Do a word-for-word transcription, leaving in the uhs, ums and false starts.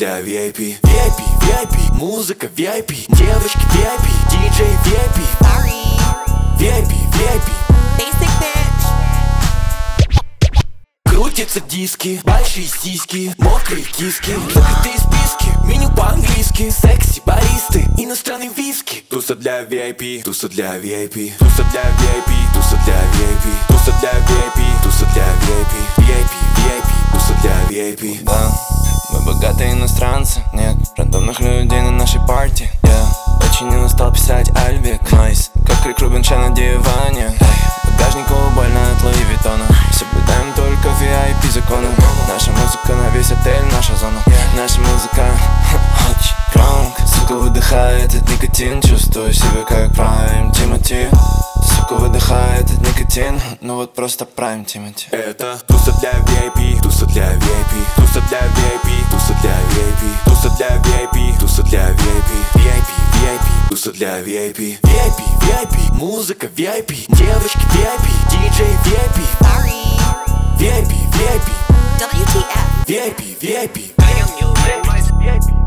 для ви ай пи. ви ай пи, ви ай пи, музыка ви ай пи, девочки ви ай пи, диджей ви ай пи. ви ай пи, ви ай пи. Basic bitch. Крутятся диски, большие сиськи, мокрые киски, закрытые списки, меню по-английски, секси, баристы, иностранный виски. Туса для ви ай пи, туса для ви ай пи, туса для ви ай пи, туса для ви ай пи, туса для ви ай пи, туса для ви ай пи, ви ай пи, ви ай пи, туса для ви ай пи. Да, мы богатые иностранцы, нет рандомных людей на нашей парте. Я починил и стал писать Альбик, найс, как Рик Рубинша на диване. Багажнику больно от Луи Виттона. Соблюдаем только ви ай пи законы. Наша музыка на весь отель, наша зона. Наша музыка очень громко. Сука, выдыхает этот никотин. Чувствую себя как Прайм Тимоти. Сука, выдыхает этот никотин. Ну вот просто Прайм Тимоти. Это туса для ви ай пи, туса для ви ай пи, туса для ви ай пи, туса для ви ай пи, туса для ви ай пи, туса для ви ай пи, ви ай пи, ви ай пи, туса для ви ай пи. ви ай пи, ви ай пи, музыка ви ай пи, девочки ви ай пи, диджей ви ай пи. ви ай пи, ви ай пи, дабл ю ти эф. ви ай пи, ви ай пи. ви ай пи.